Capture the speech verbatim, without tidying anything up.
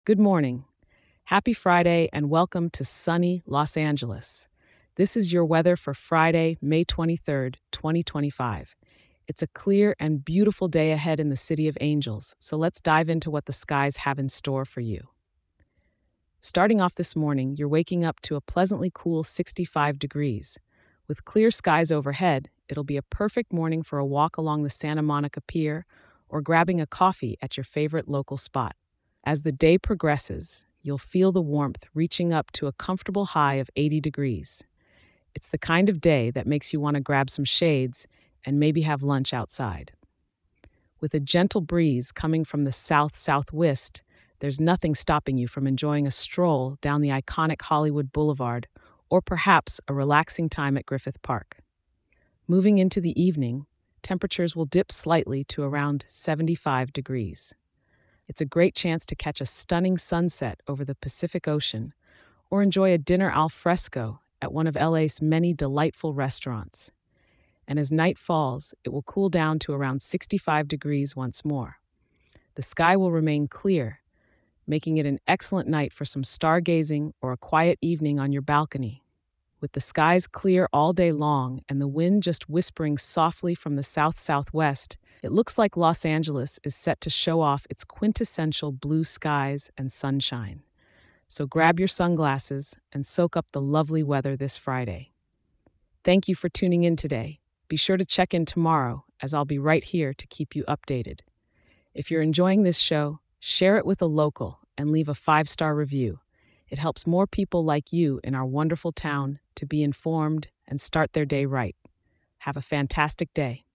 Good morning. Happy Friday and welcome to sunny Los Angeles. This is your weather for Friday, May twenty-third, twenty twenty-five. It's a clear and beautiful day ahead in the City of Angels, so let's dive into what the skies have in store for you. Starting off this morning, you're waking up to a pleasantly cool sixty-five degrees. With clear skies overhead, it'll be a perfect morning for a walk along the Santa Monica Pier or grabbing a coffee at your favorite local spot. As the day progresses, you'll feel the warmth reaching up to a comfortable high of eighty degrees. It's the kind of day that makes you want to grab some shades and maybe have lunch outside. With a gentle breeze coming from the south southwest, there's nothing stopping you from enjoying a stroll down the iconic Hollywood Boulevard or perhaps a relaxing time at Griffith Park. Moving into the evening, temperatures will dip slightly to around seventy-five degrees. It's a great chance to catch a stunning sunset over the Pacific Ocean or enjoy a dinner al fresco at one of L A's many delightful restaurants. And as night falls, it will cool down to around sixty-five degrees once more. The sky will remain clear, making it an excellent night for some stargazing or a quiet evening on your balcony. With the skies clear all day long and the wind just whispering softly from the south-southwest, it looks like Los Angeles is set to show off its quintessential blue skies and sunshine. So grab your sunglasses and soak up the lovely weather this Friday. Thank you for tuning in today. Be sure to check in tomorrow, as I'll be right here to keep you updated. If you're enjoying this show, share it with a local and leave a five-star review. It helps more people like you in our wonderful town to be informed and start their day right. Have a fantastic day.